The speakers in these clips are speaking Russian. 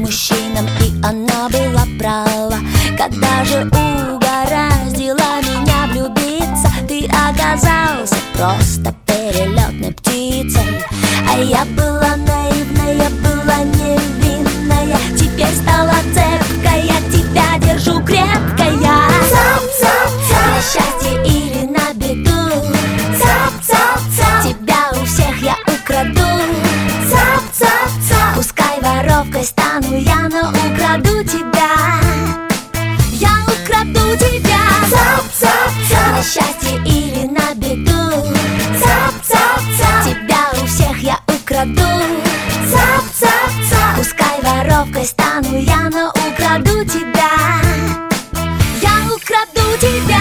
мужчинам, и она была права. Когда же угораздило меня влюбиться, ты оказался просто перелетной птицей. А я была наивная, была невинная, теперь стала цепкая, я тебя держу крепкая. Цап-цап-цап, на счастье или на беду, цап-цап-цап, тебя у всех я украду. Цап-цап-цап, пускай воровкой стану я, но украду тебя. Я украду тебя. Цап-цап-цап, на счастье или на беду, цап-цап-цап, тебя у всех я украду. Цап-цап-цап, пускай воровкой стану я, но украду тебя. Я украду тебя.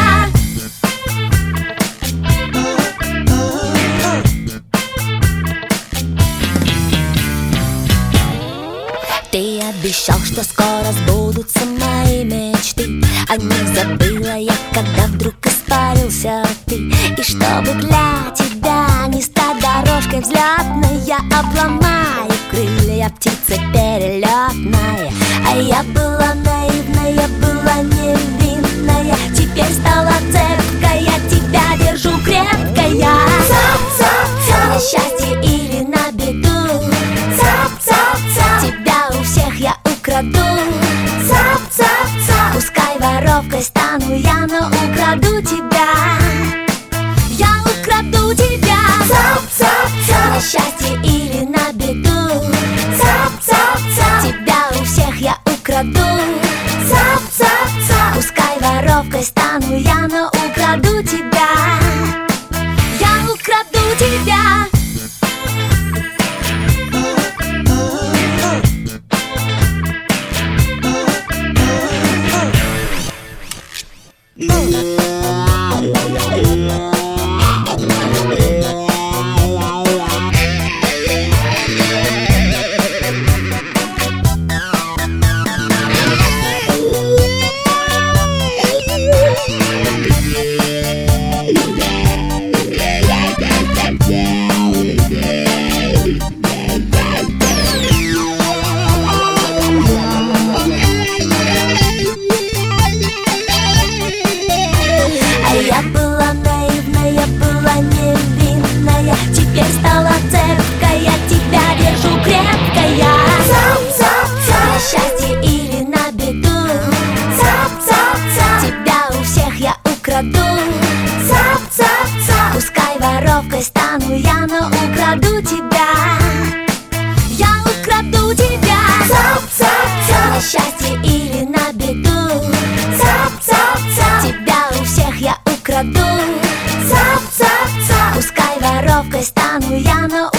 Ты обещал, что скоро сбудутся мои мечты. О них забыла я, когда вдруг испарился ты. И чтобы для тебя не стать дорожкой взлетной, я обломаю крылья птицы перелетной. А я была наивная, была невинная, теперь стала цепкая, я тебя держу крепкая. Цап-цап-цап, на счастье или на беду, цап-цап-цап, тебя у всех я украду. Цап-цап-цап, пускай воровкой стану я, но украду тебя. Я украду тебя. Цап-цап-цап, на счастье или на беду, цап-цап-цап, тебя у всех я украду. Цап-цап-цап, пускай воровкой стану я, но украду тебя. Я украду тебя. Я была наивная, была невинная, теперь стала цепкая, я тебя держу крепкая. Цап-цап-цап, на счастье или на беду, цап-цап-цап, тебя у всех я украду. Цап-цап-цап, пускай воровкой стану я, но украду тебя. Я украду тебя. Цап-цап-цап, на счастье или на беду, цап-цап-цап, тебя у всех я украду. Цап-цап-цап, пускай воровкой стану я, но